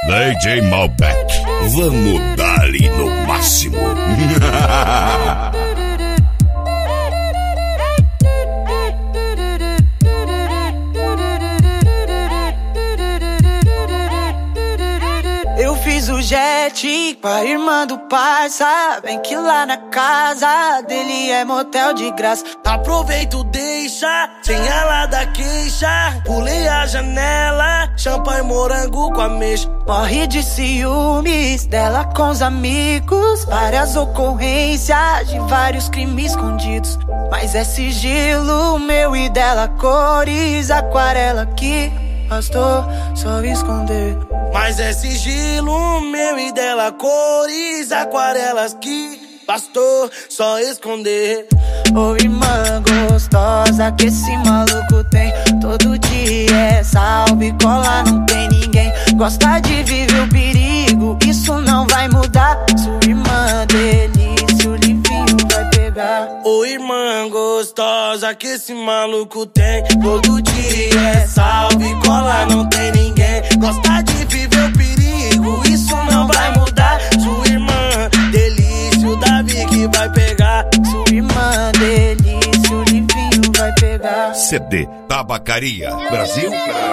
DJ Malbec, vamos dar-lhe no máximo. Eu fiz o jet com a irmã do parça. Vem que lá na casa dele é motel de graça. Aproveito, deixa, sem ela dar queixa. Pulei a janela, champanhe morango com ameixa. Morre de ciúmes dela com os amigos. Várias ocorrências de vários crimes escondidos. Mas é sigilo meu e dela, cores aquarela que bastou só esconder. Mas é sigilo meu e dela, cores aquarelas que bastou só esconder. Ô irmã gostosa que esse maluco tem, todo dia é salve, cola, não tem ninguém. Gosta de viver o perigo, isso não vai mudar. Sua irmã delícia, o livinho vai pegar. Ô irmã gostosa que esse maluco tem, todo dia é salve, cola, não tem ninguém. Gosta de viver o perigo, isso não vai mudar. Sua irmã delícia, o Davi que vai pegar. Sua irmã delícia, o livinho vai pegar. CD Tabacaria Brasil.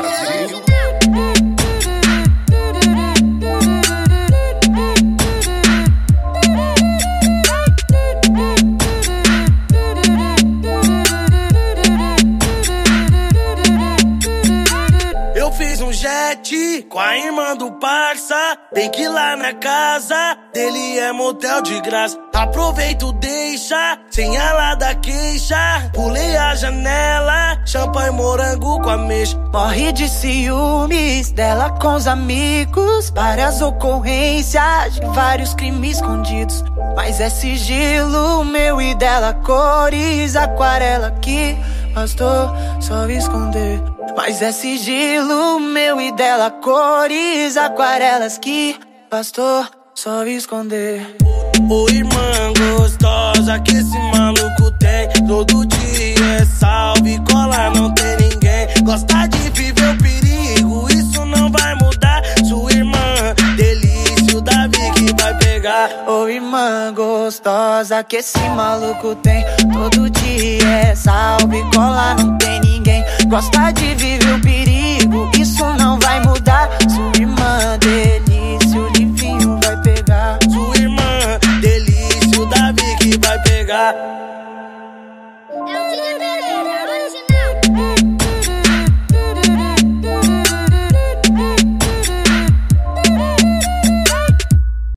Fiz um jet com a irmã do parça. Bem que lá na casa dele é motel de graça. Aproveito, deixa, sem ela dar queixa. Pulei a janela, champanhe morango com ameixa. Morre de ciúmes dela com os amigos. Várias ocorrências de vários crimes escondidos. Mas é sigilo meu e dela, cores aquarela que bastou só esconder. Mas é sigilo meu e dela, cores aquarelas que bastou só esconder. Ô irmã gostosa que esse maluco tem, todo dia é salve, cola, não tem ninguém. Gosta de viver o perigo, isso não vai mudar. Sua irmã delícia, o Davi que vai pegar. Ô irmã gostosa que esse maluco tem, todo dia é salve, cola, não tem ninguém. Gosta de viver o perigo, isso não vai mudar.